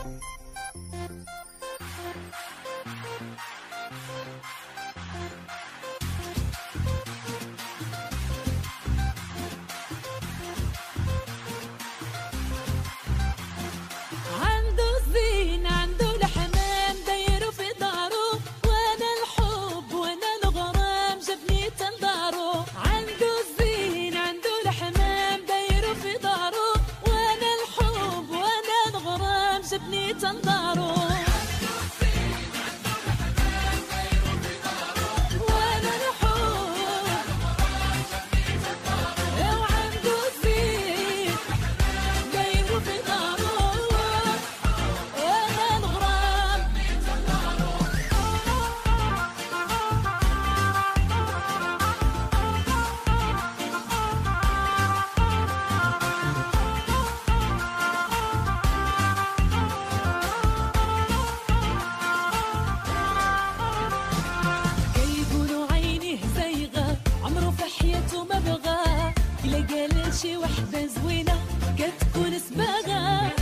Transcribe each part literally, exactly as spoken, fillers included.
شي وحدة زوينة كتكون سباغة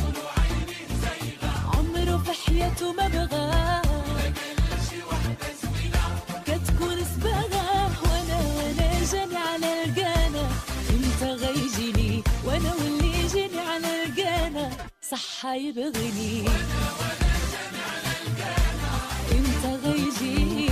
عمره في حياته ما بغى كتكون سباغة وانا وانا جاني على القانا انت غيجيني وانا واللي جاني على القانا صح يبغيني انت غيجيني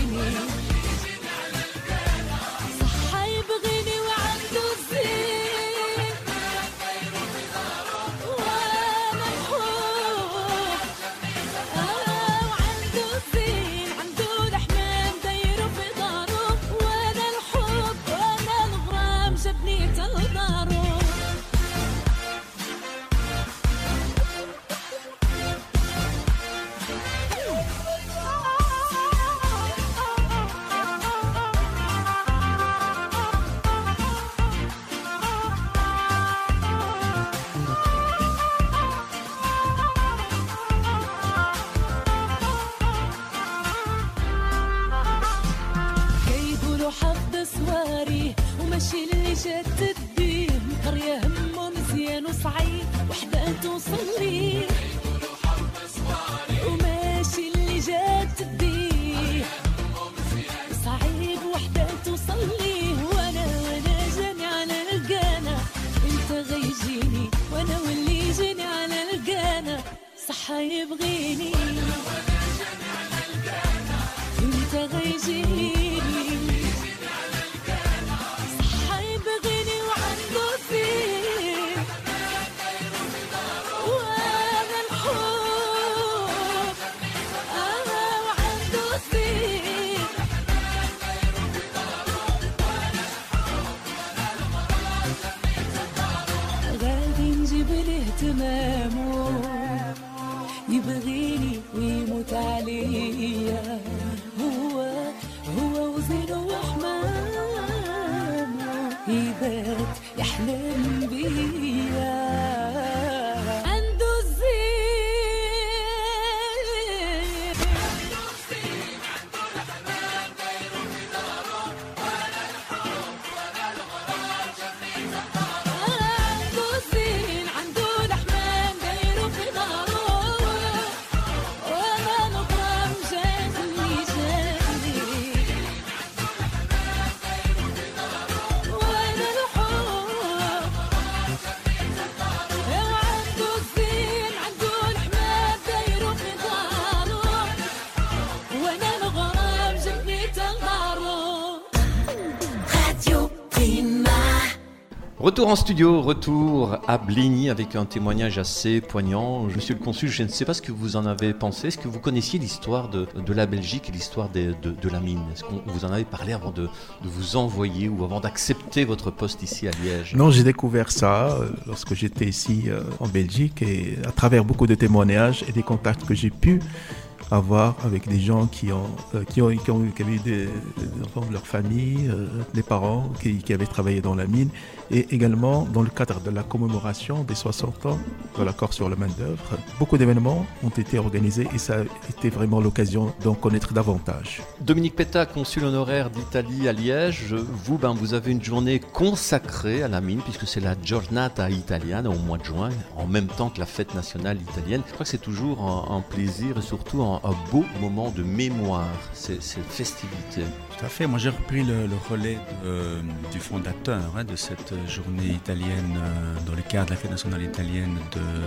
وماشي اللي جات تديه قرية همه مزيان وصعيب وحدة توصلي وماشي اللي جات تديه صعيب وحدة توصلي وانا وانا جاني على القانا انت غيجيني وانا واللي جاني على القانا صح يبغيني انت غيجيني اهتمامه يبغيني ويموت عليا هو هو وزينه وحمامه يبات يحلم بيا عنده الزين عنده الحمام غيره في داره ولا الحب ولا الغرام جنبي عنده الزين عنده Retour en studio, retour à Blény avec un témoignage assez poignant. Monsieur le consul, je ne sais pas ce que vous en avez pensé. Est-ce que vous connaissiez l'histoire de, de la Belgique et l'histoire de, de, de la mine? Est-ce qu'on vous en avait parlé avant de, de vous envoyer ou avant d'accepter votre poste ici à Liège? Non, j'ai découvert ça lorsque j'étais ici en Belgique et à travers beaucoup de témoignages et des contacts que j'ai pu à voir avec des gens qui ont, euh, qui ont, qui ont, qui avaient eu des, des enfants de leur famille, euh, des parents qui, qui avaient travaillé dans la mine, et également dans le cadre de la commémoration des soixante ans de l'accord sur la main-d'œuvre. Beaucoup d'événements ont été organisés et ça a été vraiment l'occasion d'en connaître davantage. Dominique Petta, consul honoraire d'Italie à Liège, vous, ben, vous avez une journée consacrée à la mine puisque c'est la Giornata Italiana au mois de juin, en même temps que la fête nationale italienne. Je crois que c'est toujours un, un plaisir et surtout un, un beau moment de mémoire, ces, ces festivités. Tout à fait. Moi, j'ai repris le, le relais de, euh, du fondateur hein, de cette journée italienne euh, dans le cadre de la fête nationale italienne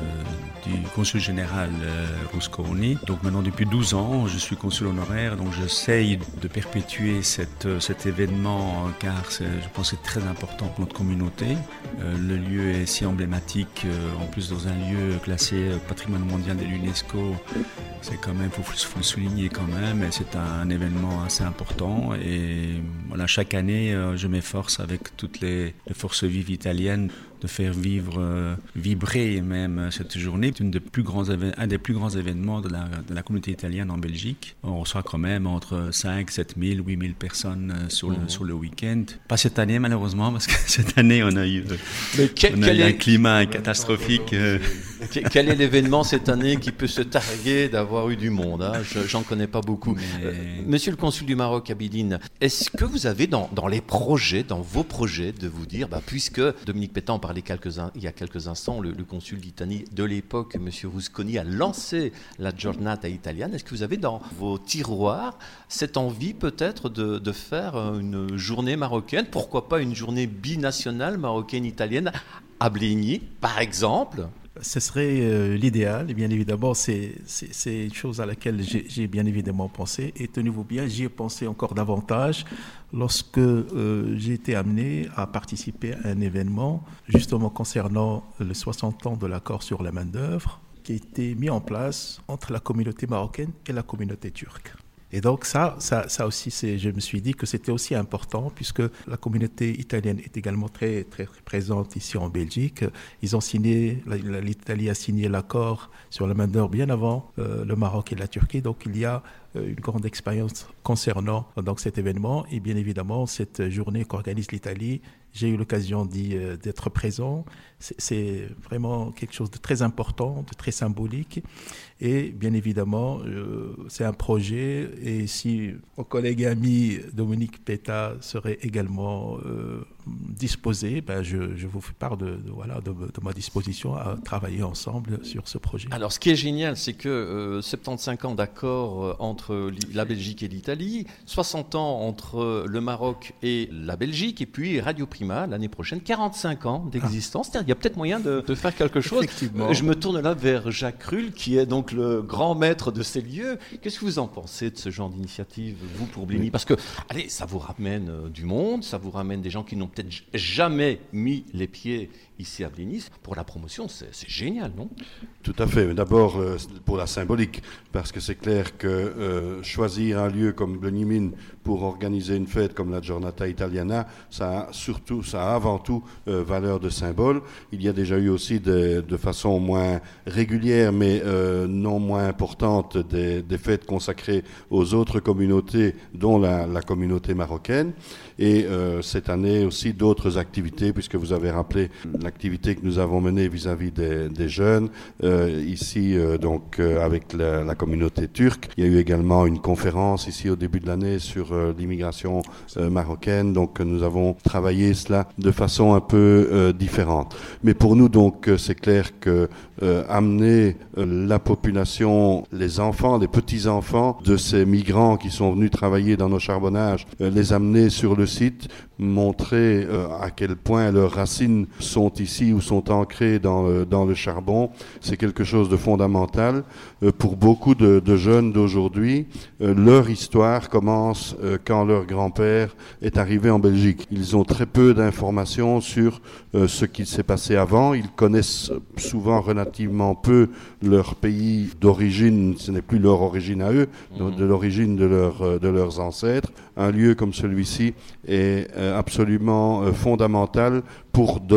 de, du consul général euh, Rusconi. Donc maintenant, depuis douze ans, je suis consul honoraire, donc j'essaye de perpétuer cette, cet événement car c'est, je pense que c'est très important pour notre communauté. Euh, le lieu est si emblématique, euh, en plus dans un lieu classé patrimoine mondial de l'UNESCO. C'est quand même, il faut, faut le souligner quand même, et c'est un, un événement assez important. Et voilà, chaque année, euh, je m'efforce avec toutes les, les forces vives italiennes de faire vivre, euh, vibrer même cette journée. C'est une des plus grands éve- un des plus grands événements de la, de la communauté italienne en Belgique. On reçoit quand même entre cinq, sept mille, huit mille personnes sur le, mmh. sur le week-end. Pas cette année malheureusement, parce que cette année on a eu, Mais quel, on a quel eu est... un climat catastrophique. Euh... Quel est l'événement cette année qui peut se targuer d'avoir eu du monde hein? Je, J'en connais pas beaucoup. Mais... Euh, monsieur le consul du Maroc, Abidine, est-ce que vous avez dans, dans les projets, dans vos projets, de vous dire, bah, puisque Dominique Petta en parlait quelques in, il y a quelques instants, le, le consul d'Italie de l'époque, monsieur Rusconi, a lancé la Giornata Italiana, est-ce que vous avez dans vos tiroirs cette envie peut-être de, de faire une journée marocaine, pourquoi pas une journée binationale marocaine-italienne à Blény, par exemple? Ce serait euh, l'idéal, et bien évidemment, c'est, c'est, c'est une chose à laquelle j'ai, j'ai bien évidemment pensé. Et tenez-vous bien, j'y ai pensé encore davantage lorsque euh, j'ai été amené à participer à un événement justement concernant les soixante ans de l'accord sur la main-d'œuvre qui a été mis en place entre la communauté marocaine et la communauté turque. Et donc ça, ça, ça aussi, c'est, je me suis dit que c'était aussi important puisque la communauté italienne est également très, très présente ici en Belgique. Ils ont signé, l'Italie a signé l'accord sur la main-d'œuvre bien avant euh, le Maroc et la Turquie. Donc il y a euh, une grande expérience concernant donc, cet événement. Et bien évidemment, cette journée qu'organise l'Italie, j'ai eu l'occasion d'y, euh, d'être présent. C'est, c'est vraiment quelque chose de très important, de très symbolique. Et bien évidemment, euh, c'est un projet. Et si mon collègue et ami Dominique Petta serait également euh, disposé, ben je, je vous fais part de, de, voilà, de, de ma disposition à travailler ensemble sur ce projet. Alors, ce qui est génial, c'est que euh, soixante-quinze ans d'accord euh, entre la Belgique et l'Italie, soixante ans entre le Maroc et la Belgique, et puis Radio Prima, l'année prochaine, quarante-cinq ans d'existence. Ah. Il y a peut-être moyen de, de faire quelque chose. Effectivement. Je me tourne là vers Jacques Rull, qui est donc le grand maître de ces lieux. Qu'est-ce que vous en pensez de ce genre d'initiative, vous, pour Blény? Parce que, allez, ça vous ramène euh, du monde, ça vous ramène des gens qui n'ont peut-être jamais mis les pieds ici à Blény. Pour la promotion, c'est, c'est génial, non? Tout à fait. D'abord, euh, pour la symbolique, parce que c'est clair que euh, choisir un lieu comme Blény-Mine pour organiser une fête comme la Giornata Italiana, ça a surtout, ça a avant tout euh, valeur de symbole. Il y a déjà eu aussi des, de façon moins régulière, mais euh, non moins importante, des, des fêtes consacrées aux autres communautés, dont la, la communauté marocaine. Et euh, cette année aussi d'autres activités, puisque vous avez rappelé l'activité que nous avons menée vis-à-vis des, des jeunes, euh, ici euh, donc euh, avec la, la communauté turque. Il y a eu également une conférence ici au début de l'année sur euh, l'immigration euh, marocaine, donc nous avons travaillé cela de façon un peu euh, différente. Mais pour nous donc c'est clair que euh, amener euh, la population, les enfants, les petits-enfants de ces migrants qui sont venus travailler dans nos charbonnages, euh, les amener sur le site, montrer euh, à quel point leurs racines sont ici ou sont ancrées dans le, dans le charbon, c'est quelque chose de fondamental. Euh, pour beaucoup de, de jeunes d'aujourd'hui, euh, leur histoire commence euh, quand leur grand-père est arrivé en Belgique. Ils ont très peu d'informations sur euh, ce qui s'est passé avant. Ils connaissent souvent relativement peu leur pays d'origine. Ce n'est plus leur origine à eux, mmh. de l'origine de, leur, de leurs ancêtres. Un lieu comme celui-ci est euh, absolument euh, fondamental pour donner justement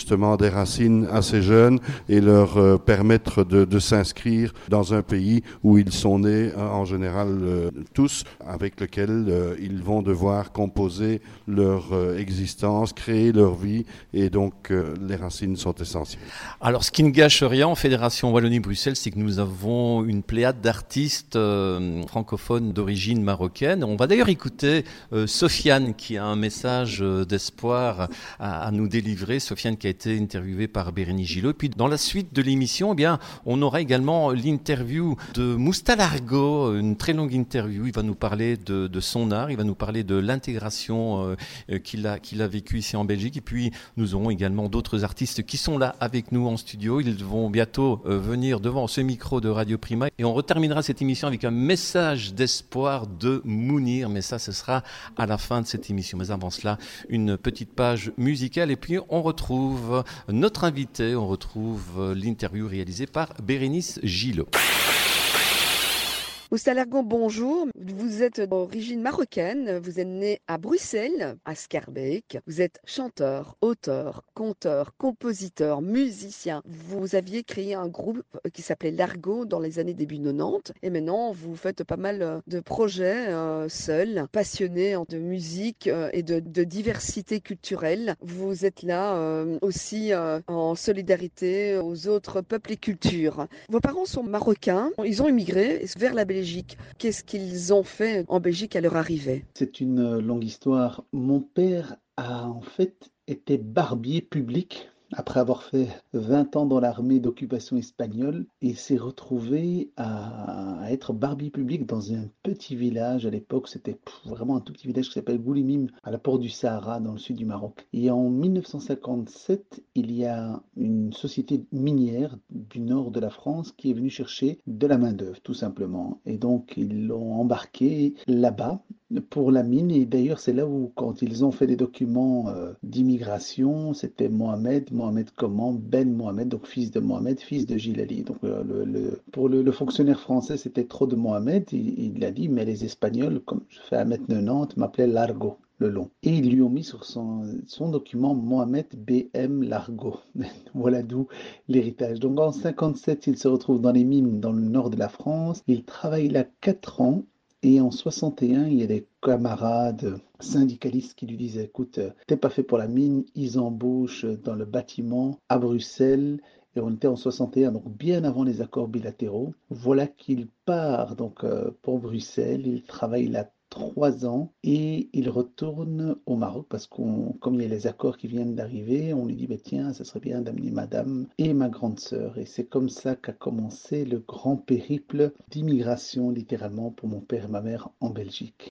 justement des racines assez jeunes et leur euh, permettre de, de s'inscrire dans un pays où ils sont nés euh, en général euh, tous, avec lequel euh, ils vont devoir composer leur euh, existence, créer leur vie, et donc euh, les racines sont essentielles. Alors, ce qui ne gâche rien en Fédération Wallonie-Bruxelles, c'est que nous avons une pléiade d'artistes euh, francophones d'origine marocaine. On va d'ailleurs écouter euh, Sofiane, qui a un message euh, d'espoir à, à nous délivrer. Sofiane qui a été interviewée par Bérénice Gillot. Et puis, dans la suite de l'émission, eh bien, on aura également l'interview de Mousta Largo, une très longue interview. Il va nous parler de, de son art, il va nous parler de l'intégration euh, qu'il a, qu'il a vécue ici en Belgique. Et puis, nous aurons également d'autres artistes qui sont là avec nous en studio. Ils vont bientôt euh, venir devant ce micro de Radio Prima. Et on reterminera cette émission avec un message d'espoir de Mounir. Mais ça, ce sera à la fin de cette émission. Mais avant cela, une petite page musicale. Et puis, on retrouve notre invité. On retrouve l'interview réalisée par Bérénice Gillot. Mousta Largo, bonjour. Vous êtes d'origine marocaine. Vous êtes né à Bruxelles, à Schaerbeek. Vous êtes chanteur, auteur, conteur, compositeur, musicien. Vous aviez créé un groupe qui s'appelait Largo dans les années début quatre-vingt-dix. Et maintenant, vous faites pas mal de projets euh, seuls, passionnés de musique euh, et de, de diversité culturelle. Vous êtes là euh, aussi euh, en solidarité aux autres peuples et cultures. Vos parents sont marocains. Ils ont immigré vers la Belgique. Qu'est-ce qu'ils ont fait en Belgique à leur arrivée? C'est une longue histoire. Mon père a en fait été barbier public. Après avoir fait vingt ans dans l'armée d'occupation espagnole, il s'est retrouvé à être barbier public dans un petit village. À l'époque, c'était vraiment un tout petit village qui s'appelle Goulimim, à la porte du Sahara, dans le sud du Maroc. Et en mille neuf cent cinquante-sept, il y a une société minière du nord de la France qui est venue chercher de la main-d'œuvre, tout simplement. Et donc, ils l'ont embarqué là-bas pour la mine. Et d'ailleurs, c'est là où, quand ils ont fait des documents euh, d'immigration, c'était Mohamed, Mohamed comment Ben Mohamed, donc fils de Mohamed, fils de Gilali. Donc, euh, le, le, pour le, le fonctionnaire français, c'était trop de Mohamed. Il, il a dit, mais les Espagnols, comme je fais un mètre quatre-vingt-dix, m'appelaient Largo, le long. Et ils lui ont mis sur son, son document Mohamed B M Largo. Voilà d'où l'héritage. Donc, en cinquante-sept, il se retrouve dans les mines dans le nord de la France. Il travaille là quatre ans. Et en soixante et un, il y a des camarades syndicalistes qui lui disent « Écoute, t'es pas fait pour la mine, ils embauchent dans le bâtiment à Bruxelles. » Et on était en soixante et un, donc bien avant les accords bilatéraux. Voilà qu'il part donc euh, pour Bruxelles, il travaille là trois ans et il retourne au Maroc parce qu'on, comme il y a les accords qui viennent d'arriver, on lui dit bah, tiens, ça serait bien d'amener madame et ma grande sœur. Et c'est comme ça qu'a commencé le grand périple d'immigration littéralement pour mon père et ma mère en Belgique.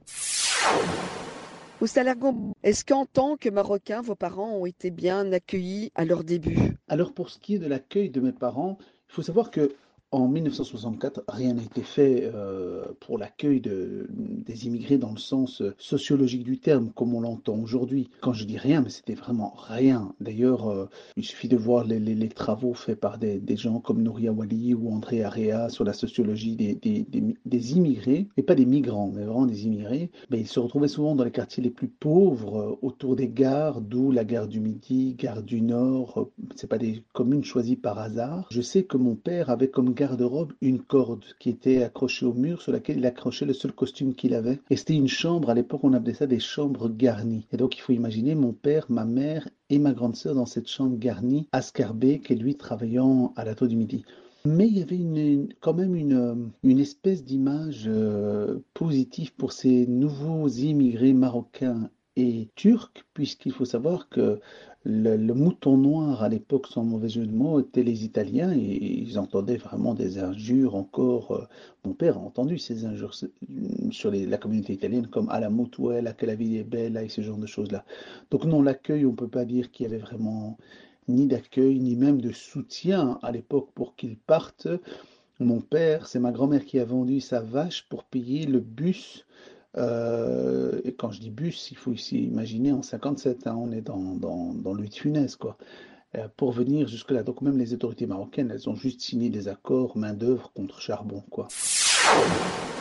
Mousta Largo, est-ce qu'en tant que Marocain, vos parents ont été bien accueillis à leur début? Alors pour ce qui est de l'accueil de mes parents, il faut savoir que en mille neuf cent soixante-quatre, rien n'a été fait euh, pour l'accueil de, des immigrés dans le sens sociologique du terme, comme on l'entend aujourd'hui. Quand je dis rien, mais c'était vraiment rien. D'ailleurs, euh, il suffit de voir les, les, les travaux faits par des, des gens comme Nouria Wali ou André Area sur la sociologie des, des, des, des immigrés, et pas des migrants, mais vraiment des immigrés. Mais ils se retrouvaient souvent dans les quartiers les plus pauvres, euh, autour des gares, d'où la gare du Midi, gare du Nord. Euh, c'est pas des communes choisies par hasard. Je sais que mon père avait comme garde-robe une corde qui était accrochée au mur sur laquelle il accrochait le seul costume qu'il avait. Et c'était une chambre, à l'époque on appelait ça des chambres garnies. Et donc il faut imaginer mon père, ma mère et ma grande sœur dans cette chambre garnie à Schaerbeek et lui travaillant à la Tour du Midi. Mais il y avait une, une, quand même une, une espèce d'image euh, positive pour ces nouveaux immigrés marocains et turcs, puisqu'il faut savoir que le, le mouton noir à l'époque, sans mauvais jeu de mots, étaient les Italiens et ils entendaient vraiment des injures encore. Euh, mon père a entendu ces injures sur les, la communauté italienne comme à la Motuella, que la vie est belle, et ce genre de choses-là. Donc non, l'accueil, on ne peut pas dire qu'il y avait vraiment ni d'accueil, ni même de soutien à l'époque pour qu'ils partent. Mon père, c'est ma grand-mère qui a vendu sa vache pour payer le bus. Euh, et quand je dis bus, il faut ici imaginer en cinquante-sept, hein, on est dans, dans, dans le huit funeste, quoi, euh, pour venir jusque-là. Donc même les autorités marocaines, elles ont juste signé des accords main-d'œuvre contre charbon, quoi.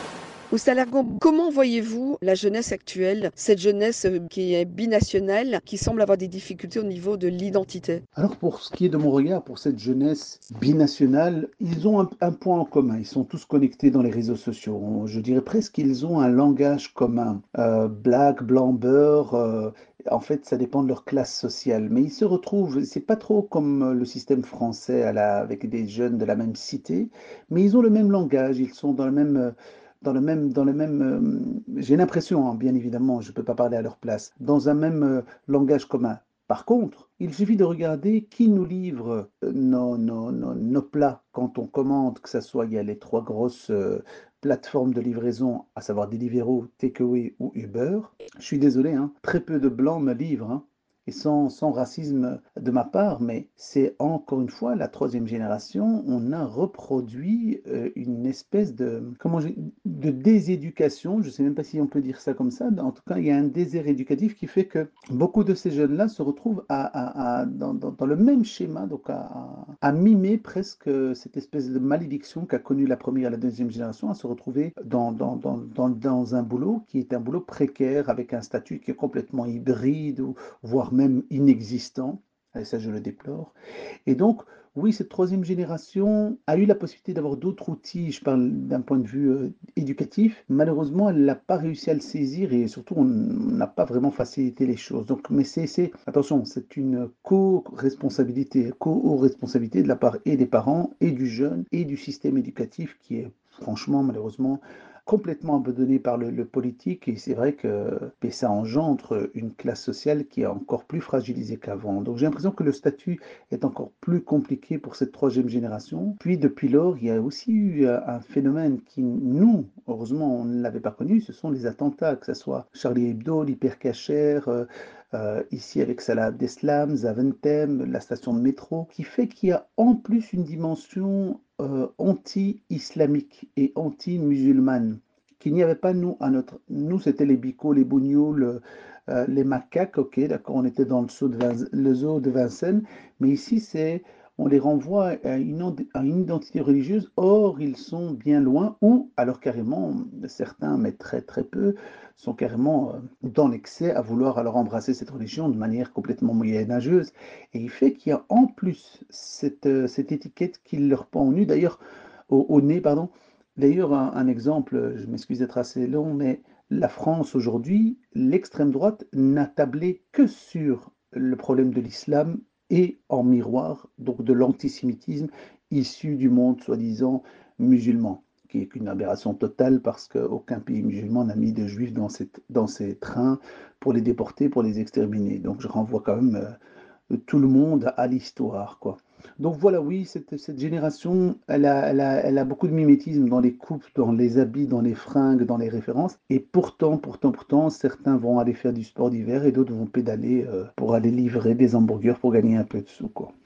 Oussalargon, comment voyez-vous la jeunesse actuelle, cette jeunesse euh, qui est binationale, qui semble avoir des difficultés au niveau de l'identité? Alors pour ce qui est de mon regard, pour cette jeunesse binationale, ils ont un, un point en commun. Ils sont tous connectés dans les réseaux sociaux. On- Je dirais presque qu'ils ont un langage commun. Euh, black, blanc, beurre. euh, en fait, ça dépend de leur classe sociale. Mais ils se retrouvent. C'est pas trop comme euh, le système français à la- avec des jeunes de la même cité, mais ils ont le même langage. Ils sont dans le même. euh, Dans le même, dans le même, euh, j'ai l'impression, hein, bien évidemment, je ne peux pas parler à leur place, dans un même euh, langage commun. Par contre, il suffit de regarder qui nous livre euh, nos, nos- nos- nos plats quand on commande, que ce soit, il y a les trois grosses euh, plateformes de livraison, à savoir Deliveroo, Takeaway ou Uber. Je suis désolé, hein, très peu de blancs me livrent, hein, et sans, sans racisme de ma part, mais c'est encore une fois la troisième génération, on a reproduit euh, une espèce de, comment je- de déséducation, je ne sais même pas si on peut dire ça comme ça, en tout cas il y a un désert éducatif qui fait que beaucoup de ces jeunes-là se retrouvent à, à- à- dans, dans- dans le même schéma, donc à, à- à mimer presque cette espèce de malédiction qu'a connue la première et la deuxième génération, à se retrouver dans, dans, dans, dans, dans un boulot qui est un boulot précaire, avec un statut qui est complètement hybride, ou, voire même inexistant. Et ça, je le déplore. Et donc, oui, cette troisième génération a eu la possibilité d'avoir d'autres outils, je parle d'un point de vue euh, éducatif. Malheureusement, elle n'a pas réussi à le saisir et surtout, on n'a pas vraiment facilité les choses. Donc, mais c'est, c'est- attention, c'est une co-responsabilité, co-responsabilité de la part et des parents, et du jeune, et du système éducatif qui est franchement, malheureusement, complètement abandonné par le, le politique. Et c'est vrai que ben, ça engendre une classe sociale qui est encore plus fragilisée qu'avant. Donc, j'ai l'impression que le statut est encore plus compliqué pour cette troisième génération. Puis depuis lors, il y a aussi eu euh, un phénomène qui, nous, heureusement, on ne l'avait pas connu, ce sont les attentats, que ce soit Charlie Hebdo, l'hypercachère, euh, euh, ici avec Salah Abdeslam, Zaventem, la station de métro, qui fait qu'il y a en plus une dimension euh, anti-islamique et anti-musulmane qu'il n'y avait pas nous à notre... Nous, c'était les bicots, les bougnoules, euh, les macaques, ok, d'accord, on était dans le zoo de, Vinc- le zoo de Vincennes, mais ici, c'est, on les renvoie à une, à une identité religieuse, or ils sont bien loin, ou alors carrément, certains, mais très très peu, sont carrément euh, dans l'excès à vouloir alors embrasser cette religion de manière complètement moyenâgeuse. Et il fait qu'il y a en plus cette, euh, cette étiquette qui leur pend au nez, d'ailleurs, au, au nez, pardon. D'ailleurs, un, un exemple, je m'excuse d'être assez long, mais la France aujourd'hui, l'extrême droite n'a tablé que sur le problème de l'islam et en miroir, donc de l'antisémitisme issu du monde soi-disant musulman, qui est une aberration totale parce qu'aucun pays musulman n'a mis de juifs dans, cette, dans ses trains pour les déporter, pour les exterminer. Donc je renvoie quand même euh, tout le monde à l'histoire, quoi. Donc voilà, oui, cette, cette génération, elle a, elle a, elle a beaucoup de mimétisme dans les coupes, dans les habits, dans les fringues, dans les références. Et pourtant, pourtant, pourtant, certains vont aller faire du sport d'hiver et d'autres vont pédaler euh, pour aller livrer des hamburgers pour gagner un peu de sous, quoi.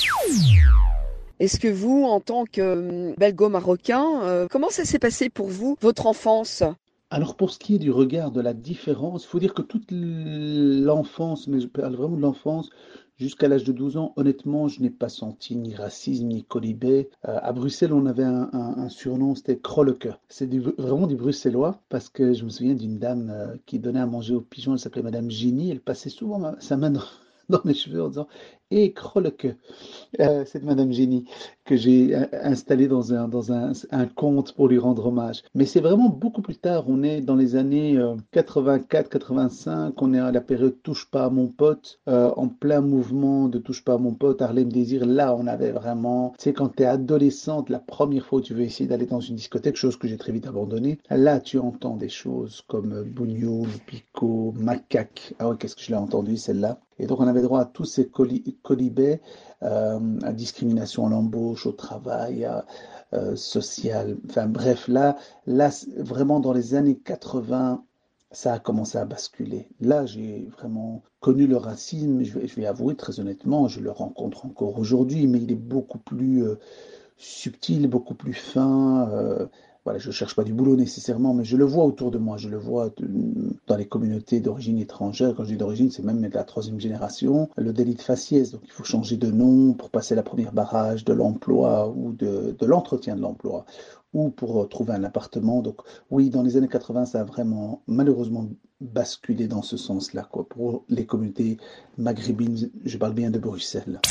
Est-ce que vous, en tant que euh, belgo-marocain, euh, comment ça s'est passé pour vous, votre enfance? Alors pour ce qui est du regard de la différence, il faut dire que toute l'enfance, mais je parle vraiment de l'enfance, jusqu'à l'âge de douze ans, honnêtement, je n'ai pas senti ni racisme, ni colibé. Euh, à Bruxelles, on avait un, un- un surnom, c'était Kroleke. C'est du- vraiment du bruxellois, parce que je me souviens d'une dame euh, qui donnait à manger aux pigeons, elle s'appelait Madame Gini, elle passait souvent ma- sa main dans, dans mes cheveux en disant «Et Kroleke». Euh, cette Madame Génie que j'ai euh, installée dans un, dans un, un conte pour lui rendre hommage. Mais c'est vraiment beaucoup plus tard. On est dans les années euh, quatre-vingt-quatre quatre-vingt-cinq. On est à la période Touche pas à mon pote, euh, en plein mouvement de Touche pas à mon pote, Harlem Désir. Là, on avait vraiment, tu sais, quand tu es adolescente, la première fois où tu veux essayer d'aller dans une discothèque, chose que j'ai très vite abandonnée, là, tu entends des choses comme euh, Bougnoul, Pico, Macaque. Ah ouais, qu'est-ce que je l'ai entendu, celle-là. Et donc, on avait droit à tous ces coli- colibets, euh, à discrimination à l'embauche, au travail, à, euh, social. Enfin bref, là, là, vraiment dans les années quatre-vingts, ça a commencé à basculer. Là, j'ai vraiment connu le racisme. Je vais, je vais avouer très honnêtement, je le rencontre encore aujourd'hui, mais il est beaucoup plus euh, subtil, beaucoup plus fin. euh, voilà, je ne cherche pas du boulot nécessairement, mais je le vois autour de moi, je le vois de, dans les communautés d'origine étrangère. Quand je dis d'origine, c'est même de la troisième génération. Le délit de faciès, donc il faut changer de nom pour passer la première barrage de l'emploi ou de, de l'entretien de l'emploi, ou pour trouver un appartement. Donc oui, dans les années quatre-vingts, ça a vraiment malheureusement basculé dans ce sens-là, quoi, pour les communautés maghrébines, je parle bien de Bruxelles.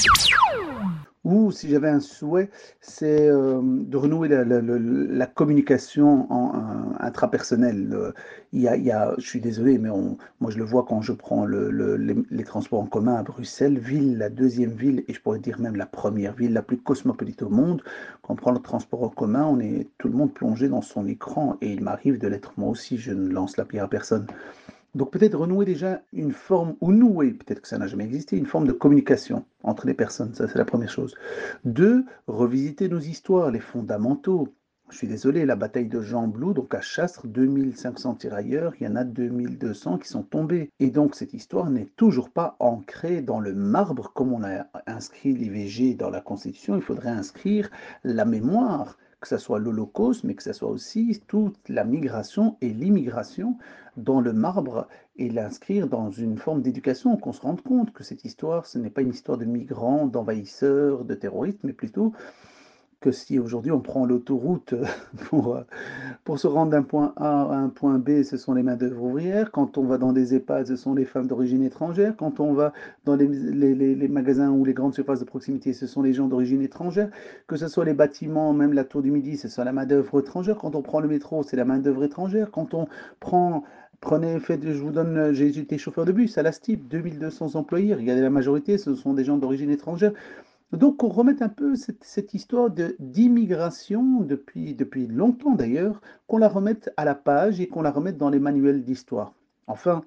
Ou si j'avais un souhait, c'est euh, de renouer la, la, la, la communication en, en, intrapersonnelle. Euh, il y a, il y a, je suis désolé, mais on, moi je le vois quand je prends le, le, les, les transports en commun à Bruxelles, ville, la deuxième ville, et je pourrais dire même la première ville la plus cosmopolite au monde. Quand on prend le transport en commun, on est tout le monde plongé dans son écran, et il m'arrive de l'être moi aussi, je ne lance la pierre à personne. Donc peut-être renouer déjà une forme, ou nouer, peut-être que ça n'a jamais existé, une forme de communication entre les personnes, ça c'est la première chose. Deux, revisiter nos histoires, les fondamentaux. Je suis désolé, la bataille de Gembloux, donc à Chastres, deux mille cinq cents tirailleurs, il y en a deux mille deux cents qui sont tombés. Et donc cette histoire n'est toujours pas ancrée dans le marbre, comme on a inscrit l'I V G dans la Constitution, il faudrait inscrire la mémoire, que ce soit l'Holocauste, mais que ce soit aussi toute la migration et l'immigration dans le marbre et l'inscrire dans une forme d'éducation, qu'on se rende compte que cette histoire, ce n'est pas une histoire de migrants, d'envahisseurs, de terroristes, mais plutôt que si aujourd'hui on prend l'autoroute pour, pour se rendre d'un point A à un point B, ce sont les main-d'œuvre ouvrières. Quand on va dans des EHPAD, ce sont les femmes d'origine étrangère. Quand on va dans les, les, les, les magasins ou les grandes surfaces de proximité, ce sont les gens d'origine étrangère. Que ce soit les bâtiments, même la Tour du Midi, ce sont la main-d'œuvre étrangère. Quand on prend le métro, c'est la main-d'œuvre étrangère. Quand on prend... Prenez, faites, je vous donne, j'ai été chauffeur de bus à la S T I P, deux mille deux cents employés. Regardez, la majorité, ce sont des gens d'origine étrangère. Donc, on remet un peu cette, cette histoire de, d'immigration, depuis, depuis longtemps d'ailleurs, qu'on la remette à la page et qu'on la remette dans les manuels d'histoire. Enfin,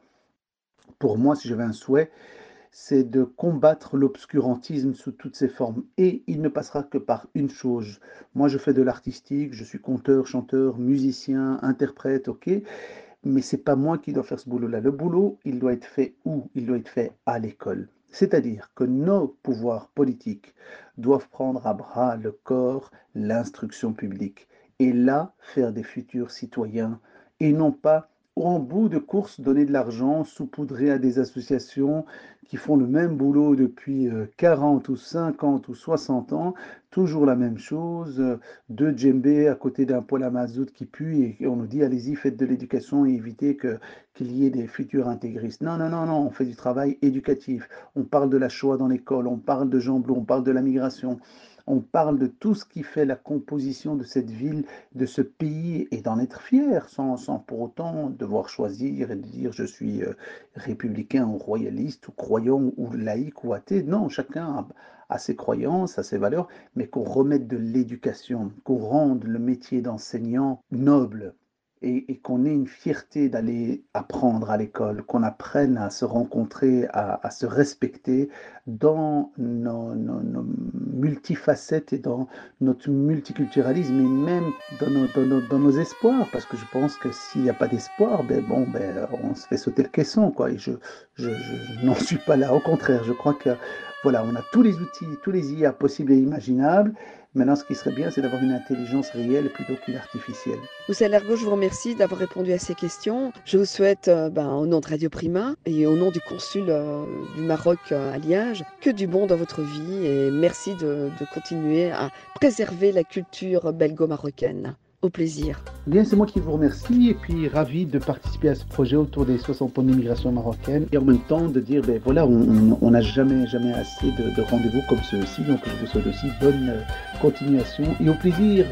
pour moi, si j'avais un souhait, c'est de combattre l'obscurantisme sous toutes ses formes. Et il ne passera que par une chose. Moi, je fais de l'artistique, je suis conteur, chanteur, musicien, interprète, ok, mais c'est pas moi qui dois faire ce boulot-là. Le boulot, il doit être fait où? Il doit être fait à l'école. C'est-à-dire que nos pouvoirs politiques doivent prendre à bras le corps l'instruction publique et là faire des futurs citoyens et non pas en bout de course donner de l'argent saupoudré à des associations qui font le même boulot depuis quarante ou cinquante ou soixante ans, toujours la même chose, deux djembés à côté d'un poêle à mazout qui pue et on nous dit allez-y, faites de l'éducation et évitez que, qu'il y ait des futurs intégristes. Non, non, non, non, on fait du travail éducatif, on parle de la Shoah dans l'école, on parle de Gembloux, on parle de la migration. On parle de tout ce qui fait la composition de cette ville, de ce pays, et d'en être fier, sans, sans pour autant devoir choisir et de dire je suis euh, républicain ou royaliste, ou croyant, ou laïque, ou athée. Non, chacun a, a ses croyances, a ses valeurs, mais qu'on remette de l'éducation, qu'on rende le métier d'enseignant noble. Et, et qu'on ait une fierté d'aller apprendre à l'école, qu'on apprenne à se rencontrer, à, à se respecter dans nos, nos, nos multifacettes et dans notre multiculturalisme et même dans nos, dans nos, dans nos espoirs, parce que je pense que s'il n'y a pas d'espoir, ben bon, ben on se fait sauter le caisson, quoi. Et je, je, je, je n'en suis pas là. Au contraire, je crois que voilà, on a tous les outils, tous les I A possibles et imaginables. Maintenant, ce qui serait bien, c'est d'avoir une intelligence réelle plutôt qu'une artificielle. Oussel Largo, je vous remercie d'avoir répondu à ces questions. Je vous souhaite, euh, ben, au nom de Radio Prima et au nom du consul euh, du Maroc euh, à Liège, que du bon dans votre vie et merci de, de continuer à préserver la culture belgo-marocaine. Au plaisir. Bien, c'est moi qui vous remercie et puis ravi de participer à ce projet autour des soixante ans d'immigration marocaine et en même temps de dire, ben voilà, on n'a jamais, jamais assez de, de rendez-vous comme ceux-ci, donc je vous souhaite aussi bonne continuation et au plaisir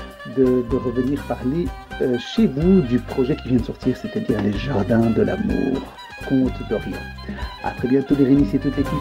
de, de revenir parler euh, chez vous du projet qui vient de sortir, c'est-à-dire les Jardins de l'amour, Contes d'Orient. À très bientôt les Rémis et toute l'équipe.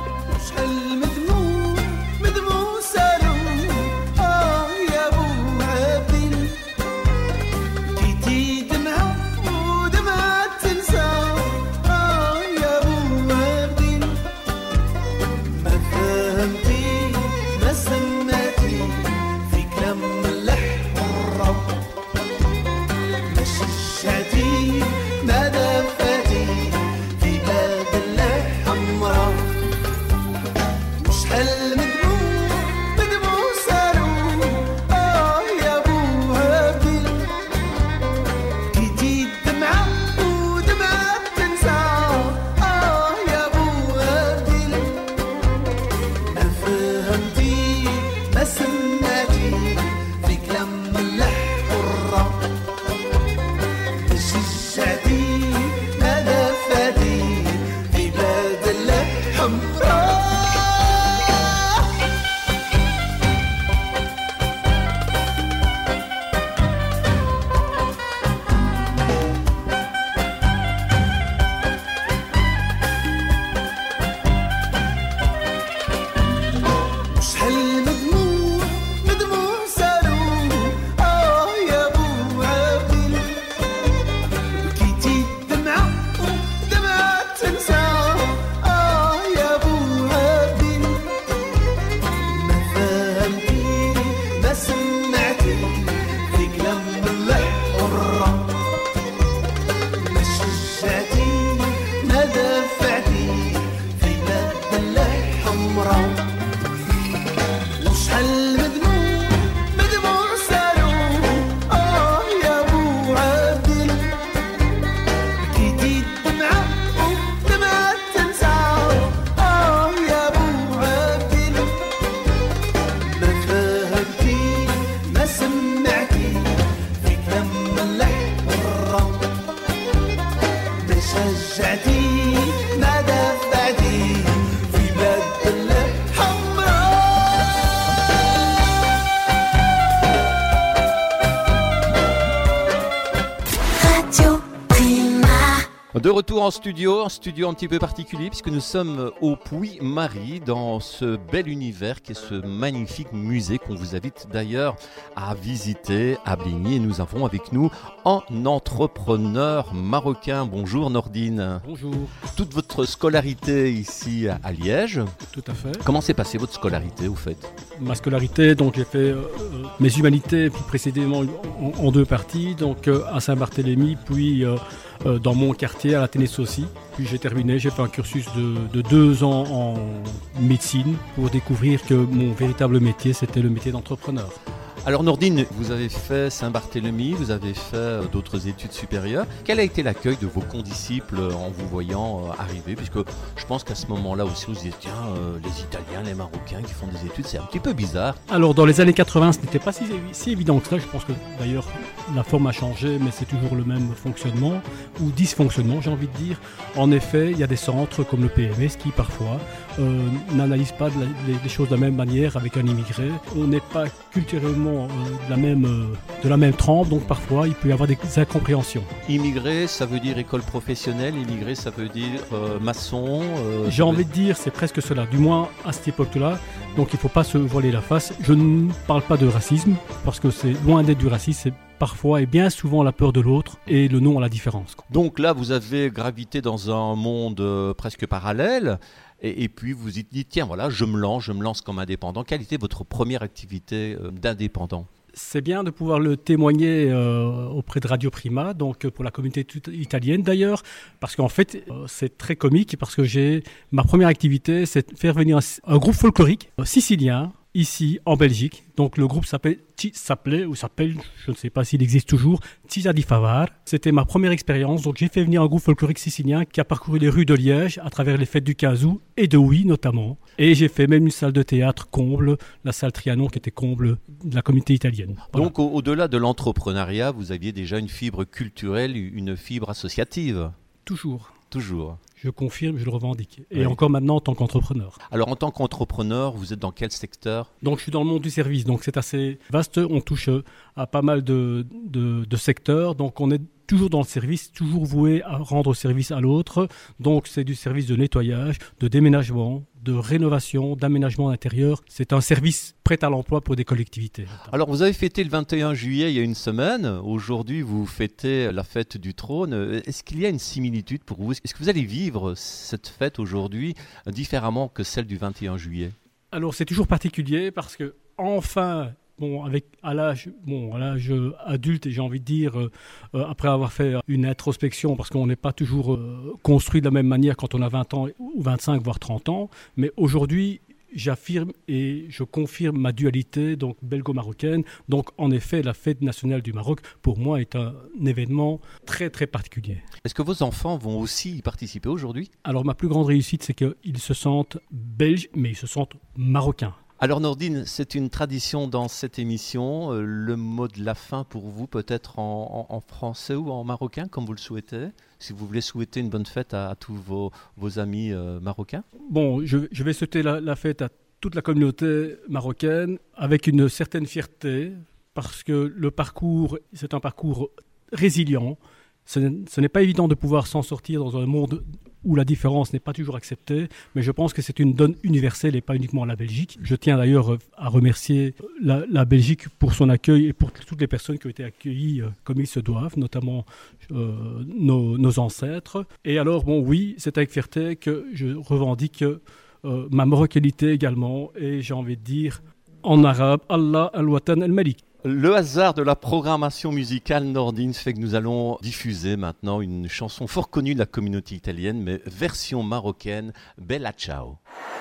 سمعتي في كلام ملح والرا شجعتي ما دفعتي في بلاد الحمراء De retour en studio, un studio un petit peu particulier puisque nous sommes au Puy-Marie dans ce bel univers qui est ce magnifique musée qu'on vous invite d'ailleurs à visiter à Bligny. Et nous avons avec nous un entrepreneur marocain. Bonjour Nordine. Bonjour. Toute votre scolarité ici à Liège. Tout à fait. Comment s'est passée votre scolarité au fait? Ma scolarité, donc j'ai fait euh, mes humanités puis précédemment en, en deux parties, donc euh, à Saint-Barthélemy puis euh, euh, dans mon quartier à la Ténès aussi. Puis j'ai terminé, j'ai fait un cursus de, de deux ans en médecine pour découvrir que mon véritable métier c'était le métier d'entrepreneur. Alors Nordine, vous avez fait Saint-Barthélemy, vous avez fait d'autres études supérieures. Quel a été l'accueil de vos condisciples en vous voyant arriver? Puisque je pense qu'à ce moment-là aussi, vous dites, tiens, euh, les Italiens, les Marocains qui font des études, c'est un petit peu bizarre. Alors dans les années quatre-vingts, ce n'était pas si, si évident que ça. Je pense que d'ailleurs la forme a changé, mais c'est toujours le même fonctionnement, ou dysfonctionnement j'ai envie de dire. En effet, il y a des centres comme le P M S qui parfois euh, n'analysent pas de la, les, les choses de la même manière avec un immigré. On n'est pas culturellement de la même, de la même trempe, donc parfois il peut y avoir des incompréhensions. Immigré, ça veut dire école professionnelle, immigré, ça veut dire euh, maçon euh, J'ai envie de dire, c'est presque cela, du moins à cette époque-là, donc il ne faut pas se voiler la face. Je ne parle pas de racisme, parce que c'est loin d'être du racisme, c'est parfois et bien souvent la peur de l'autre et le non à la différence. Donc là, vous avez gravité dans un monde euh, presque parallèle. Et, et puis vous vous dites, tiens voilà, je me lance, je me lance comme indépendant. Quelle était votre première activité euh, d'indépendant? C'est bien de pouvoir le témoigner euh, auprès de Radio Prima, donc pour la communauté italienne d'ailleurs, parce qu'en fait euh, c'est très comique, parce que j'ai ma première activité, c'est de faire venir un, un groupe folklorique euh, sicilien, ici en Belgique. Donc le groupe s'appelle, s'appelait ou s'appelle, je ne sais pas s'il existe toujours, Tisa di Favar. C'était ma première expérience. Donc j'ai fait venir un groupe folklorique sicilien qui a parcouru les rues de Liège à travers les fêtes du quinze août et de Oui notamment. Et j'ai fait même une salle de théâtre comble, la salle Trianon qui était comble de la communauté italienne. Voilà. Donc au- au-delà de l'entrepreneuriat, vous aviez déjà une fibre culturelle, une fibre associative. Toujours. Toujours. Je confirme, je le revendique. Et Oui. encore maintenant en tant qu'entrepreneur. Alors en tant qu'entrepreneur, vous êtes dans quel secteur? Donc je suis dans le monde du service, donc c'est assez vaste. On touche à pas mal de, de, de secteurs. Donc on est toujours dans le service, toujours voué à rendre service à l'autre. Donc c'est du service de nettoyage, de déménagement, de rénovation, d'aménagement intérieur. C'est un service prêt à l'emploi pour des collectivités. Alors vous avez fêté le vingt et un juillet il y a une semaine. Aujourd'hui vous fêtez la fête du trône. Est-ce qu'il y a une similitude pour vous? Est-ce que vous allez vivre cette fête aujourd'hui différemment que celle du vingt et un juillet? Alors c'est toujours particulier parce que enfin, bon, avec à l'âge, bon, à l'âge adulte, et j'ai envie de dire, euh, euh, après avoir fait une introspection, parce qu'on n'est pas toujours euh, construit de la même manière quand on a vingt ans ou vingt-cinq voire trente ans, mais aujourd'hui j'affirme et je confirme ma dualité donc belgo-marocaine. Donc en effet, la fête nationale du Maroc pour moi est un événement très très particulier. Est-ce que vos enfants vont aussi y participer aujourd'hui? Alors ma plus grande réussite, c'est qu'ils se sentent belges, mais ils se sentent marocains. Alors Nordine, c'est une tradition dans cette émission. Euh, le mot de la fin pour vous, peut-être en, en- en français ou en marocain, comme vous le souhaitez. Si vous voulez souhaiter une bonne fête à, à tous vos, vos amis euh, marocains. Bon, je, je vais souhaiter la, la fête à toute la communauté marocaine avec une certaine fierté, parce que le parcours, c'est un parcours résilient. Ce n'est, ce n'est pas évident de pouvoir s'en sortir dans un monde où la différence n'est pas toujours acceptée, mais je pense que c'est une donne universelle et pas uniquement la Belgique. Je tiens d'ailleurs à remercier la, la Belgique pour son accueil et pour toutes les personnes qui ont été accueillies euh, comme ils se doivent, notamment euh, nos, nos ancêtres. Et alors, bon, oui, c'est avec fierté que je revendique euh, ma marocanité également, et j'ai envie de dire en arabe, Allah al-Watan al-Malik. Le hasard de la programmation musicale Nordine fait que nous allons diffuser maintenant une chanson fort connue de la communauté italienne, mais version marocaine, Bella Ciao.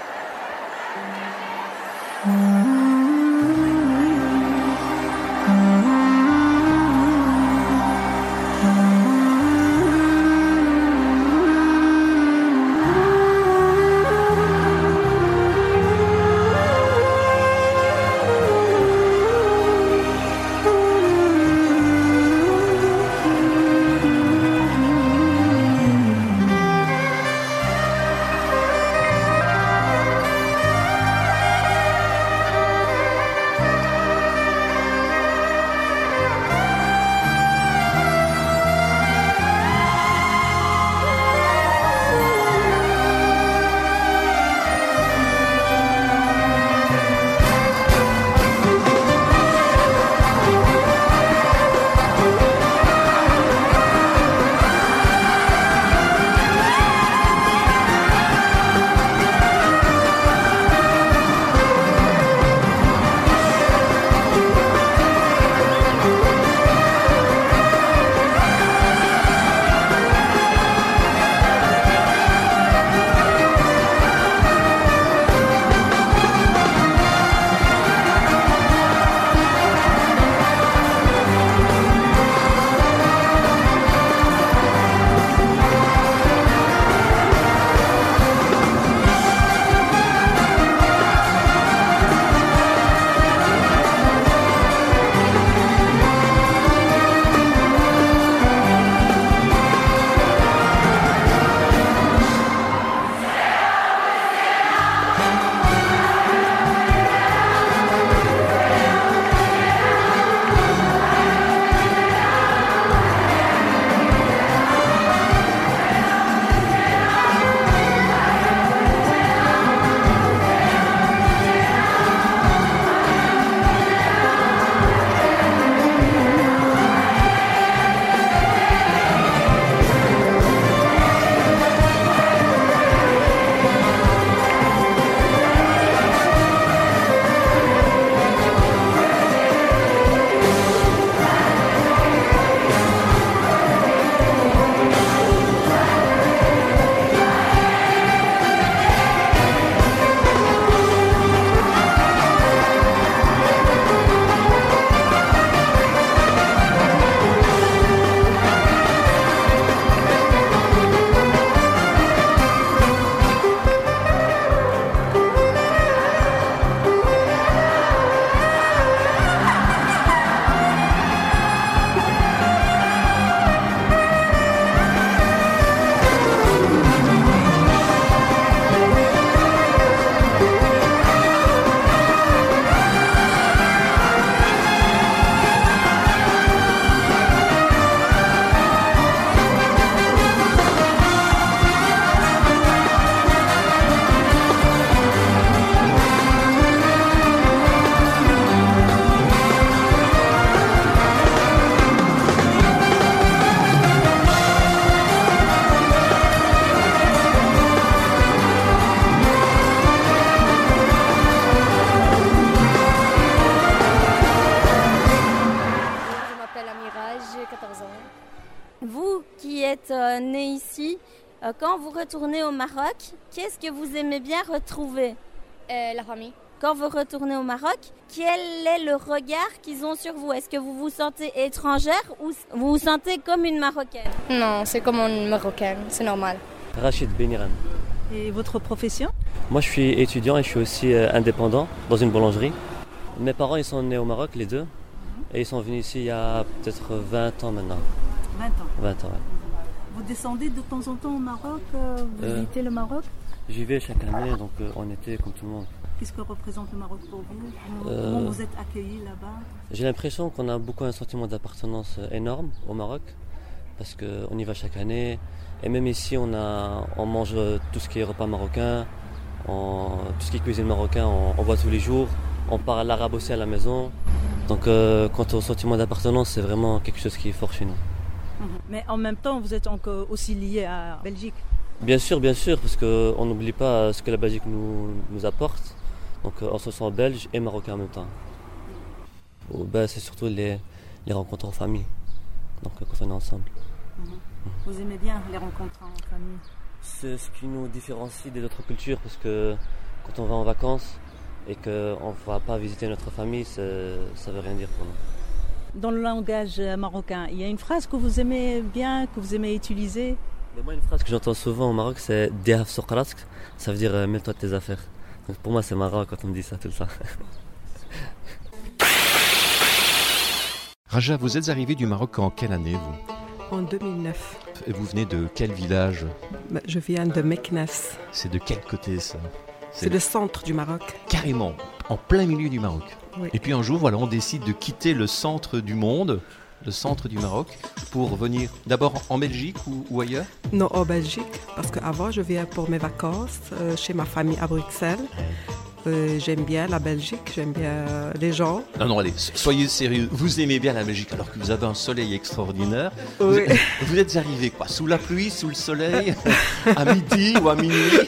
euh, né ici, euh, quand vous retournez au Maroc, qu'est-ce que vous aimez bien retrouver? Euh, la famille. Quand vous retournez au Maroc, quel est le regard qu'ils ont sur vous? Est-ce que vous vous sentez étrangère ou vous vous sentez comme une Marocaine? Non, c'est comme une Marocaine, c'est normal. Rachid Beniran. Et votre profession? Moi, je suis étudiant et je suis aussi euh, indépendant dans une boulangerie. Mes parents, ils sont nés au Maroc, les deux. Et ils sont venus ici il y a peut-être vingt ans maintenant. vingt ans. vingt ans, ouais. Vous descendez de temps en temps au Maroc? euh, Vous Euh, visitez le Maroc? J'y vais chaque année, donc euh, en été, comme tout le monde. Qu'est-ce que représente le Maroc pour vous? Comment, Euh, comment vous êtes accueillis là-bas? J'ai l'impression qu'on a beaucoup un sentiment d'appartenance euh, énorme au Maroc. Parce qu'on y va chaque année. Et même ici, on, a, on mange euh, tout ce qui est repas marocain. On- tout ce qui est cuisine marocain, on, on voit tous les jours. On parle l'arabe aussi à la maison. Donc euh, quant au sentiment d'appartenance, c'est vraiment quelque chose qui est fort chez nous. Mhm. Mais en même temps, vous êtes encore aussi lié à Belgique. Bien sûr, bien sûr, parce qu'on n'oublie pas ce que la Belgique nous, nous apporte. Donc euh, on se sent belge et marocain en même temps. Oh, ben, c'est surtout les, les rencontres en famille, donc euh, quand on est ensemble. Mhm. Vous aimez bien les rencontres en famille? C'est ce qui nous différencie des autres cultures, parce que quand on va en vacances et qu'on ne va pas visiter notre famille, c'est- ça ne veut rien dire pour nous. Dans le langage marocain, il y a une phrase que vous aimez bien, que vous aimez utiliser? Mais moi, une phrase que j'entends souvent au Maroc, c'est « Dehaf soqrask », ça veut dire euh, « Mets-toi de tes affaires ». Donc pour moi, c'est marrant quand on me dit ça tout le temps. Raja, vous êtes arrivé du Maroc en quelle année, vous? En deux mille neuf. Et vous venez de quel village? Bah, je viens de Meknes. C'est de quel côté, ça? C'est le centre du Maroc. Carrément, en plein milieu du Maroc. Oui. Et puis un jour, voilà, on décide de quitter le centre du monde, le centre du Maroc, pour venir d'abord en Belgique ou, ou ailleurs? Non, en Belgique, parce qu'avant, je viens pour mes vacances euh, chez ma famille à Bruxelles. Euh, j'aime bien la Belgique, j'aime bien euh, les gens. Non, non, allez, soyez sérieux. Vous aimez bien la Belgique alors que vous avez un soleil extraordinaire. Oui. Vous, vous êtes arrivé quoi? Sous la pluie, sous le soleil, à midi ou à minuit?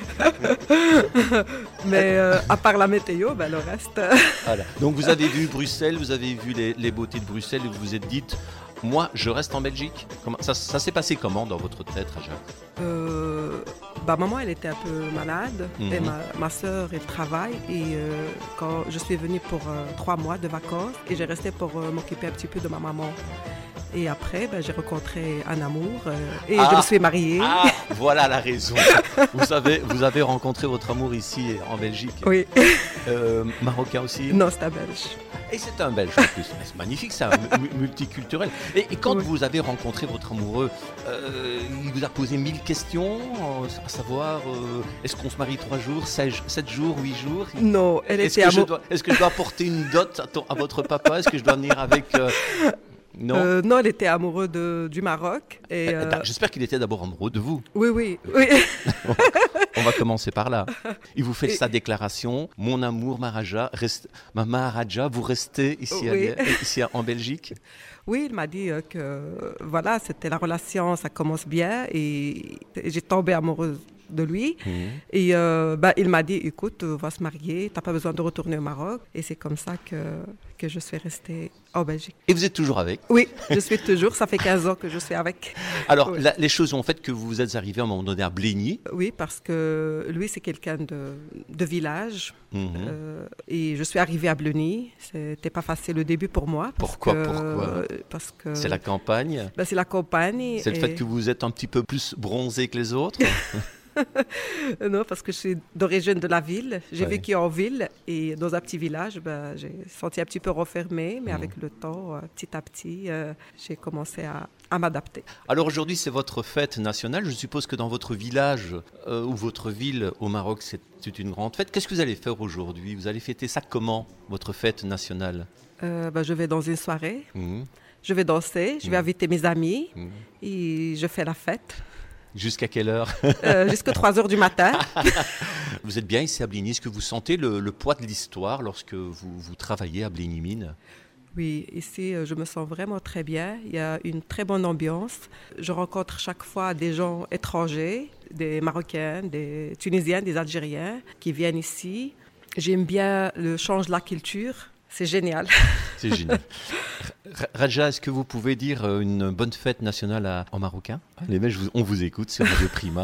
Mais euh, à part la météo, ben, le reste... euh, Voilà. Donc vous avez vu Bruxelles, vous avez vu les, les beautés de Bruxelles et vous vous êtes dit, moi je reste en Belgique. Comment, ça, ça s'est passé comment dans votre tête, Raja? Euh, bah, maman, elle était un peu malade Mhm. et ma, ma soeur, elle travaille. Et euh, quand je suis venue pour euh, trois mois de vacances et j'ai resté pour euh, m'occuper un petit peu de ma maman. Et après, ben, j'ai rencontré un amour euh, et Ah. je me suis mariée. Ah, voilà la raison. Vous avez, vous avez rencontré votre amour ici en Belgique. Oui. Euh, Marocain aussi? Non, c'est un Belge. Et c'est un Belge en plus. C'est magnifique, c'est un mu- multiculturel. Et, et quand Oui. vous avez rencontré votre amoureux, euh, il vous a posé mille questions, euh, à savoir, euh, est-ce qu'on se marie trois jours, sept, sept jours, huit jours? Non, elle Est-ce était que, je amou- dois, est-ce que je dois apporter une dot à, ton- à votre papa? Est-ce que je dois venir avec... euh, Non. Euh, non, elle était amoureuse de, du Maroc. Et, Eh, euh, bah, J'espère qu'il était d'abord amoureux de vous. oui, oui, oui. On va commencer par là. Il vous fait Et- sa déclaration. Mon amour, Maharaja, reste... ma Maharaja, vous restez ici, à- Oui. ici en Belgique? Oui, il m'a dit euh, que euh, voilà, c'était la relation, ça commence bien et, et j'ai tombé amoureuse de lui. Mhm. Et euh, bah, il m'a dit, écoute, on va se marier, tu n'as pas besoin de retourner au Maroc. Et c'est comme ça que, que je suis restée en Belgique. Et vous êtes toujours avec? Oui, je suis toujours, ça fait quinze ans que je suis avec. Alors, Oui. la- les choses ont fait que vous êtes arrivé à un moment donné à Blény. Oui, parce que lui, c'est quelqu'un de, de village. Mhm. Euh, et je suis arrivée à Bleny. C'était pas facile au début pour moi. Parce Pourquoi, que- pourquoi Parce que C'est la campagne. ben, c'est la campagne. C'est le et- fait que vous êtes un petit peu plus bronzé que les autres. Non, parce que je suis d'origine de la ville. J'ai Ouais. vécu en ville et dans un petit village, ben, j'ai senti un petit peu renfermé, mais Mhm. avec le temps, euh, petit à petit, euh, j'ai commencé à, à m'adapter. Alors aujourd'hui, c'est votre fête nationale. Je suppose que dans votre village euh, ou votre ville au Maroc, c'est c'est une grande fête. Qu'est-ce que vous allez faire aujourd'hui? Vous allez fêter ça comment, votre fête nationale? Euh, ben, je vais dans une soirée, Mhm. je vais danser, je vais Mhm. inviter mes amis Mhm. et je fais la fête Jusqu'à quelle heure? euh, jusqu'à trois heures du matin. Vous êtes bien ici à Blény. Est-ce que vous sentez le, le poids de l'histoire lorsque vous, vous travaillez à Blény Mine? Oui, ici, euh, je me sens vraiment très bien. Il y a une très bonne ambiance. Je rencontre chaque fois des gens étrangers, des Marocains, des Tunisiens, des Algériens qui viennent ici. J'aime bien le change de la culture. C'est génial. C'est génial. Ra- Raja, est-ce que vous pouvez dire euh, une bonne fête nationale à- en marocain? Les mecs, je vous- on vous écoute, c'est Radio Prima.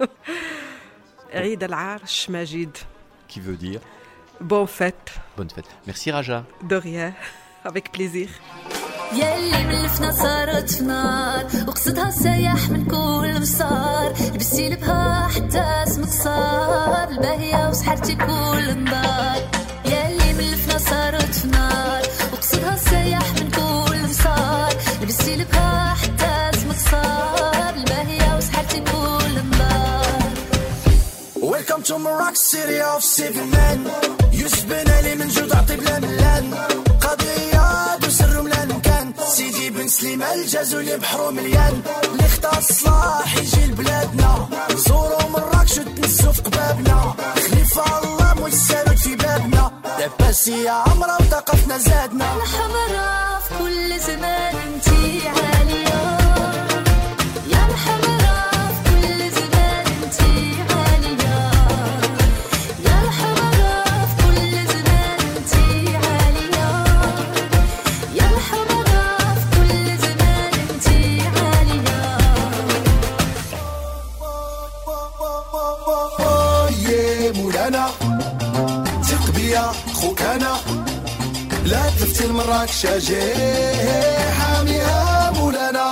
Eid al-Arsh Majid. Qui veut dire Bonne fête. bonne fête. Merci Raja. De rien. Avec plaisir. ياللي ملفنا صارت في نار وقصدها سايح من كل مسار لبستي لبها حتى اسمك صار الباهية وسحرتي كل النار ياللي ملفنا صارت في نار وقصدها سايح من كل مسار لبستي لبها حتى اسمك صار الباهية وسحرتي كل النار. Welcome to Morocco city of civil men. يوسف بن علي من جود عطي بلا ملان قضية دوسر ملان كان سيدي بن سليمان الجازولي بحرو مليان اللي اختار الصلاح يجي لبلادنا نزورو مراكش وتنسو في قبابنا خليفة الله موسالوت في بابنا لاباسي يا عمرا وثقافنا زادنا الحمراء في كل زمان انتي عالية يا الحمراء في كل زمان انتي عالية يا الحمراء في كل زمان انتي عالية يا الحمراء في كل زمان انتي عالية. يا مولانا ثق بيا خوك انا لا تلفتي لمراكش اجي حاميها مولانا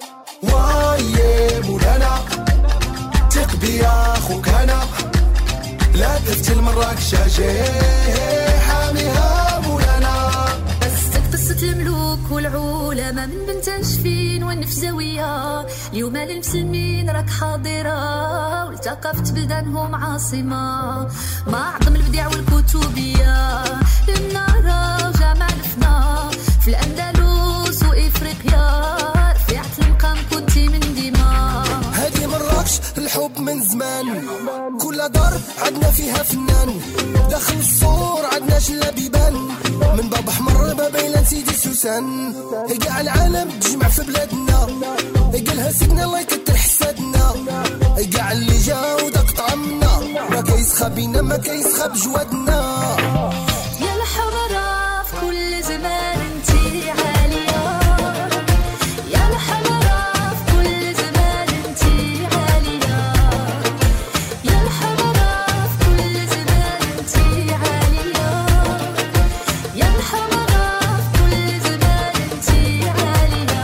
واي مولانا ثق بيا خوك انا لا تلفتي لمراكش اجي حاميها مولانا. قصتك قصة الملوك والعولماء من بنت شفين والنفزاوية اليوم للمسلمين راك حاضرة والتقفت بلدانهم عاصمة ما أعظم البديع والكتبية للنار وجمع الفنا في الأندلس وإفريقيا رفعت المقام كنتي من ديما هادي مراكش الحب من زمان كل دار عدنا فيها فنان داخل الصور عدنا جلا بيبان من باب حمر بابيلان سيدي سوسان قاع العالم تجمع في بلادنا قالها سيدنا الله يكتر حسادنا قاع اللي جا وداك طعمنا ما كيسخى بينا ما كيسخى بجوادنا. يا الحمراء في كل زمان انتي عالية يا الحمراء في كل زمان انتي عالية يا الحمراء في كل زمان انتي عالية يا الحمراء في كل زمان انتي عالية.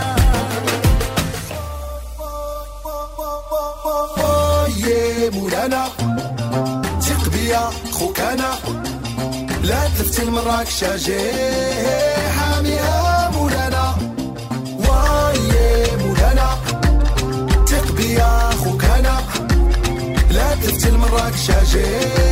يا مولانا ثق بيا خوك انا لا تلفتي لمراكش اجي حاميها مولانا واي مولانا ثق بيا خوك انا لا تلفتي لمراكش اجي